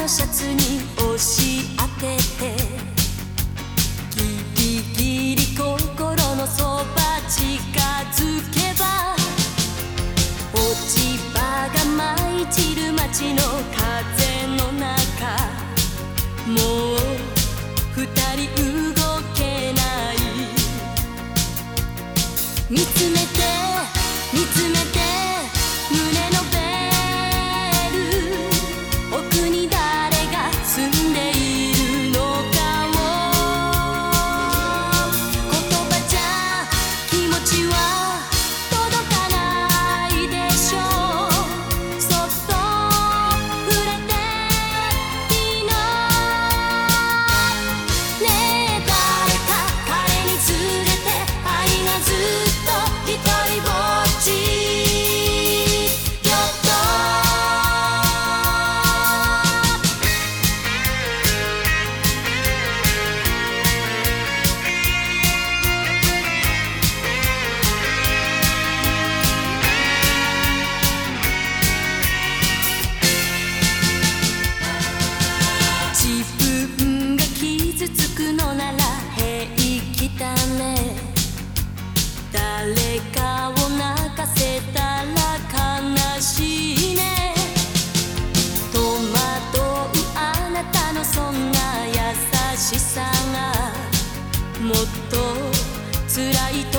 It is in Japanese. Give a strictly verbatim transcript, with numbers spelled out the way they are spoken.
のシャツに押し当ててギリギリ心のそば近づけば落ち葉が舞い散る街の風の中もう二人動けない見つめて見つめて胸のベール奥に誰が住んでいるのかを言葉じゃ気持ちは届かないでしょうそっと触れていいのねえ誰か彼に連れて愛がずっと一人ぼっちのなら平気だね誰かを泣かせたら悲しいね戸惑うあなたのそんな優しさがもっと辛い